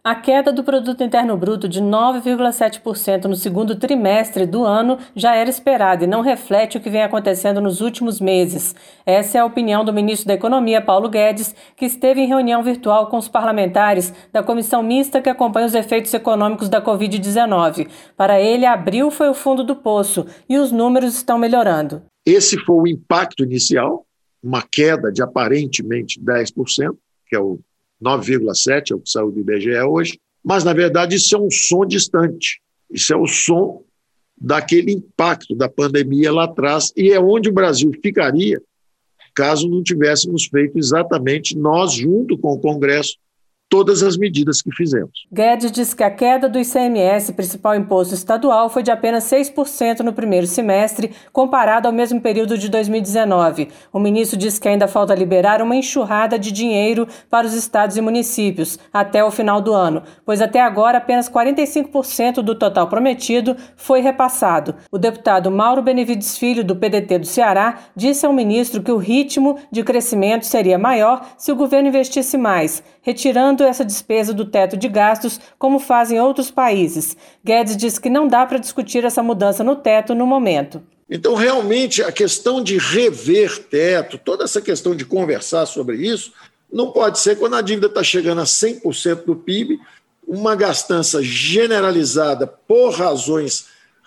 A queda do Produto Interno Bruto de 9,7% no segundo trimestre do ano já era esperada e não reflete o que vem acontecendo nos últimos meses. Essa é a opinião do ministro da Economia, Paulo Guedes, que esteve em reunião virtual com os parlamentares da comissão mista que acompanha os efeitos econômicos da Covid-19. Para ele, abril foi o fundo do poço e os números estão melhorando. Esse foi o impacto inicial, uma queda de aparentemente 10%, que é o 9,7% é o que saiu do IBGE hoje, mas, na verdade, isso é um som distante. Isso é o som daquele impacto da pandemia lá atrás e é onde o Brasil ficaria caso não tivéssemos feito exatamente nós, junto com o Congresso, todas as medidas que fizemos. Guedes diz que a queda do ICMS, principal imposto estadual, foi de apenas 6% no primeiro semestre, comparado ao mesmo período de 2019. O ministro diz que ainda falta liberar uma enxurrada de dinheiro para os estados e municípios até o final do ano, pois até agora apenas 45% do total prometido foi repassado. O deputado Mauro Benevides Filho, do PDT do Ceará, disse ao ministro que o ritmo de crescimento seria maior se o governo investisse mais, retirando essa despesa do teto de gastos, como fazem outros países. Guedes diz que não dá para discutir essa mudança no teto no momento. Então, realmente, a questão de rever teto, toda essa questão de conversar sobre isso, não pode ser quando a dívida está chegando a 100% do PIB, uma gastança generalizada por razões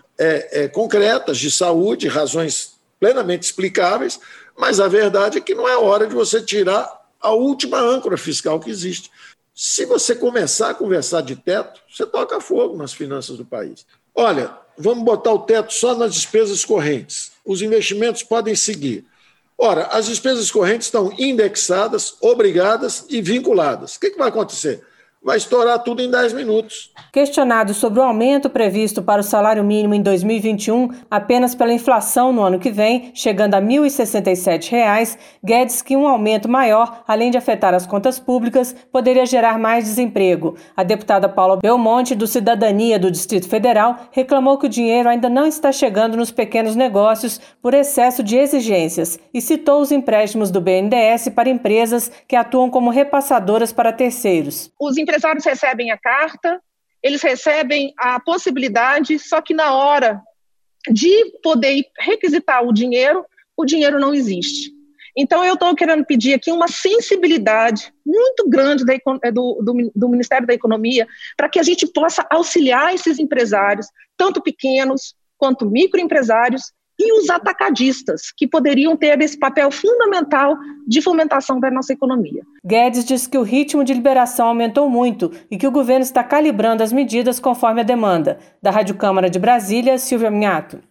concretas de saúde, razões plenamente explicáveis, mas a verdade é que não é hora de você tirar a última âncora fiscal que existe. Se você começar a conversar de teto, você toca fogo nas finanças do país. Olha, vamos botar o teto só nas despesas correntes. Os investimentos podem seguir. Ora, as despesas correntes estão indexadas, obrigadas e vinculadas. O que vai acontecer? Vai estourar tudo em 10 minutos. Questionado sobre o aumento previsto para o salário mínimo em 2021, apenas pela inflação no ano que vem, chegando a R$ 1.067, Guedes que um aumento maior, além de afetar as contas públicas, poderia gerar mais desemprego. A deputada Paula Belmonte, do Cidadania do Distrito Federal, reclamou que o dinheiro ainda não está chegando nos pequenos negócios por excesso de exigências e citou os empréstimos do BNDES para empresas que atuam como repassadoras para terceiros. Os empresários recebem a carta, eles recebem a possibilidade, só que na hora de poder requisitar o dinheiro não existe. Então, eu estou querendo pedir aqui uma sensibilidade muito grande do Ministério da Economia para que a gente possa auxiliar esses empresários, tanto pequenos quanto microempresários, e os atacadistas, que poderiam ter esse papel fundamental de fomentação da nossa economia. Guedes diz que o ritmo de liberação aumentou muito e que o governo está calibrando as medidas conforme a demanda. Da Rádio Câmara de Brasília, Silvia Minhato.